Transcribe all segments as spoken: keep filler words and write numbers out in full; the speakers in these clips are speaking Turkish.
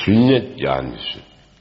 Sünnet yanisi.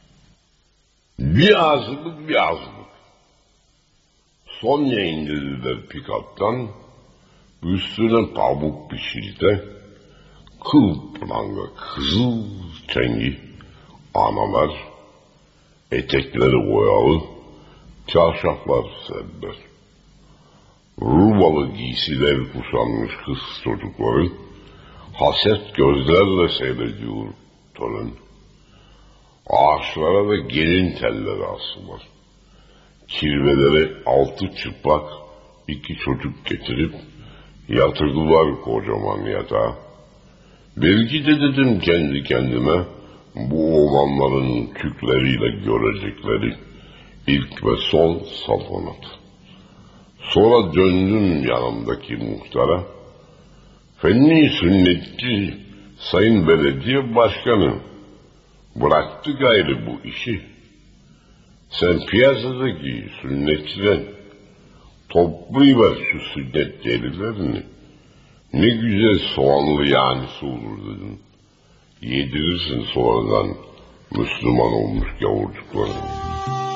Bir azlık bir azlık. Sonya indirdiler pikaptan, üstüne tavuk pişirdi, kıl pranga kızıl çengi, analar, etekleri boyalı, çarşaflar serdiler. Rubalı giysiler kuşanmış kız çocukları, haset gözlerle seyrediyor torun. Ağaçlara da gelin telleri astılar. Kirvelere altı çıplak iki çocuk getirip yatırdılar kocaman yatağa. Belki de dedim kendi kendime, bu oğlanların tükleriyle görecekleri ilk ve son saltanat. Sonra döndüm yanımdaki muhtara. Fenni sünnetçi sayın belediye başkanı, bıraktı gayrı bu işi. Sen piyasadaki sünnetçiden toplayıver şu sünnet delilerini. Ne güzel soğanlı yanisi olur dedim. Yedirirsin sonradan Müslüman olmuş gavurcuklarını.